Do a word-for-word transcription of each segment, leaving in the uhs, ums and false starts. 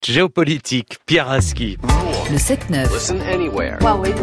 Géopolitique, Pierre Aski. Le sept neuf. Listen anywhere.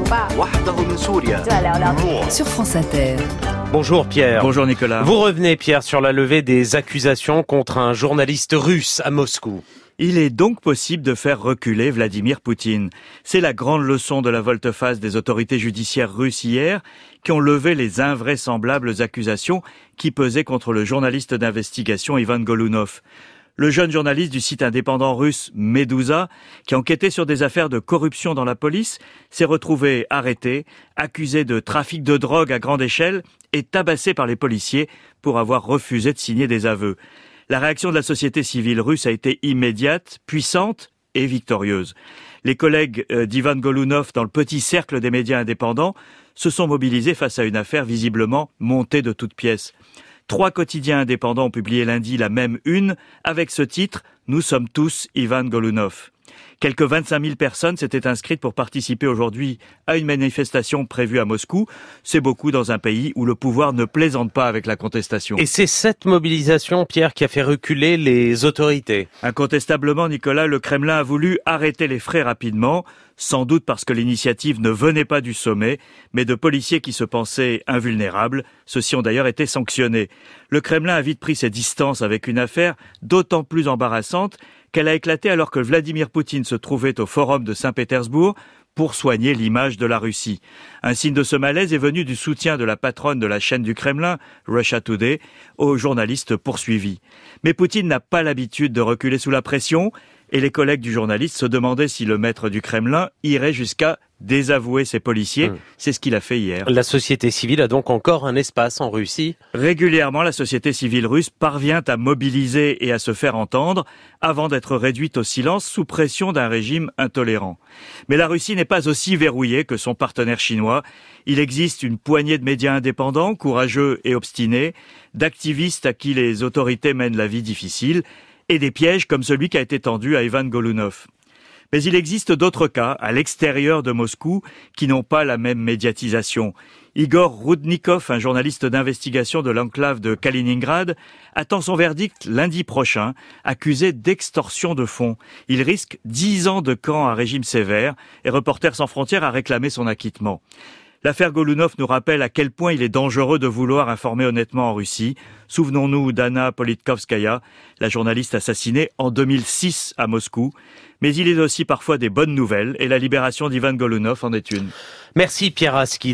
Sur France Inter. Bonjour Pierre. Bonjour Nicolas. Vous revenez Pierre sur la levée des accusations contre un journaliste russe à Moscou. Il est donc possible de faire reculer Vladimir Poutine. C'est la grande leçon de la volte-face des autorités judiciaires russes hier, qui ont levé les invraisemblables accusations qui pesaient contre le journaliste d'investigation Ivan Golunov. Le jeune journaliste du site indépendant russe Meduza, qui enquêtait sur des affaires de corruption dans la police, s'est retrouvé arrêté, accusé de trafic de drogue à grande échelle et tabassé par les policiers pour avoir refusé de signer des aveux. La réaction de la société civile russe a été immédiate, puissante et victorieuse. Les collègues d'Ivan Golunov dans le petit cercle des médias indépendants se sont mobilisés face à une affaire visiblement montée de toutes pièces. Trois quotidiens indépendants ont publié lundi la même une avec ce titre « Nous sommes tous Ivan Golunov ». Quelques vingt-cinq mille personnes s'étaient inscrites pour participer aujourd'hui à une manifestation prévue à Moscou. C'est beaucoup dans un pays où le pouvoir ne plaisante pas avec la contestation. Et c'est cette mobilisation, Pierre, qui a fait reculer les autorités. Incontestablement, Nicolas, le Kremlin a voulu arrêter les frais rapidement, sans doute parce que l'initiative ne venait pas du sommet, mais de policiers qui se pensaient invulnérables. Ceux-ci ont d'ailleurs été sanctionnés. Le Kremlin a vite pris ses distances avec une affaire d'autant plus embarrassante qu'elle a éclaté alors que Vladimir Poutine se trouvait au Forum de Saint-Pétersbourg pour soigner l'image de la Russie. Un signe de ce malaise est venu du soutien de la patronne de la chaîne du Kremlin, Russia Today, aux journalistes poursuivis. Mais Poutine n'a pas l'habitude de reculer sous la pression et les collègues du journaliste se demandaient si le maître du Kremlin irait jusqu'à désavouer ses policiers. Mmh. C'est ce qu'il a fait hier. La société civile a donc encore un espace en Russie. Régulièrement, la société civile russe parvient à mobiliser et à se faire entendre avant d'être réduite au silence sous pression d'un régime intolérant. Mais la Russie n'est pas aussi verrouillée que son partenaire chinois. Il existe une poignée de médias indépendants, courageux et obstinés, d'activistes à qui les autorités mènent la vie difficile, et des pièges comme celui qui a été tendu à Ivan Golunov. Mais il existe d'autres cas, à l'extérieur de Moscou, qui n'ont pas la même médiatisation. Igor Rudnikov, un journaliste d'investigation de l'enclave de Kaliningrad, attend son verdict lundi prochain, accusé d'extorsion de fonds. Il risque dix ans de camp à régime sévère et Reporters sans frontières a réclamé son acquittement. L'affaire Golunov nous rappelle à quel point il est dangereux de vouloir informer honnêtement en Russie. Souvenons-nous d'Anna Politkovskaya, la journaliste assassinée en deux mille six à Moscou. Mais il est aussi parfois des bonnes nouvelles et la libération d'Ivan Golunov en est une. Merci Pierre Aski.